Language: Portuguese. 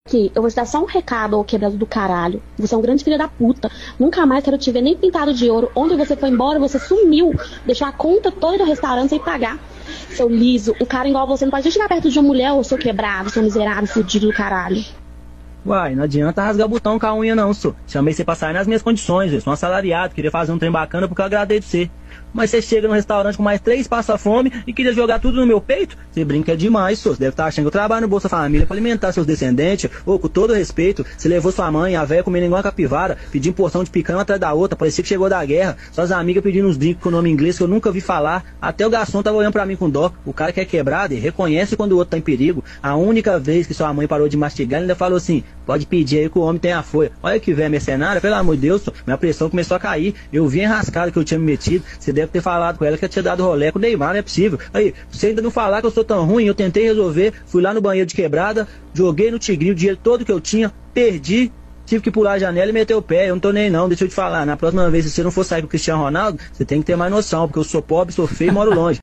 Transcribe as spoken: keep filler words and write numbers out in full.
Aqui, eu vou te dar só um recado, ô quebrado do caralho. Você é um grande filho da puta. Nunca mais quero te ver nem pintado de ouro. Ontem você foi embora, você sumiu. Deixou a conta toda do restaurante sem pagar. Seu liso, um cara igual você não pode nem chegar perto de uma mulher, ô seu quebrado, seu miserável, fudido do caralho. Uai, não adianta rasgar o botão com a unha não, só. Chamei você pra sair nas minhas condições, eu sou um assalariado, queria fazer um trem bacana porque eu agradei de você. Mas você chega no restaurante com mais três passa-fome e queria jogar tudo no meu peito? Você brinca demais, só. Você deve estar achando que eu trabalho no Bolsa Família pra alimentar seus descendentes. Ô, com todo respeito, você levou sua mãe, a véia comendo igual uma capivara, pedindo porção de picanha uma atrás da outra, parecia que chegou da guerra. Suas amigas pedindo uns drinks com o nome inglês que eu nunca vi falar. Até o garçom tava olhando pra mim com dó. O cara que é quebrado e reconhece quando o outro tá em perigo. A única vez que sua mãe parou de mastigar, ele ainda falou assim: pode pedir aí que o homem tem a folha. Olha que velho mercenário, pelo amor de Deus, só. Minha pressão começou a cair. Eu vi a enrascada que eu tinha me metido. Você deve ter falado com ela que eu tinha dado rolê com o Neymar, não é possível. Aí, você ainda não falar que eu sou tão ruim, eu tentei resolver, fui lá no banheiro de quebrada, joguei no tigrinho o dinheiro todo que eu tinha, perdi, tive que pular a janela e meter o pé. Eu não tô nem não, deixa eu te falar, na próxima vez, se você não for sair com o Cristiano Ronaldo, você tem que ter mais noção, porque eu sou pobre, sou feio e moro longe.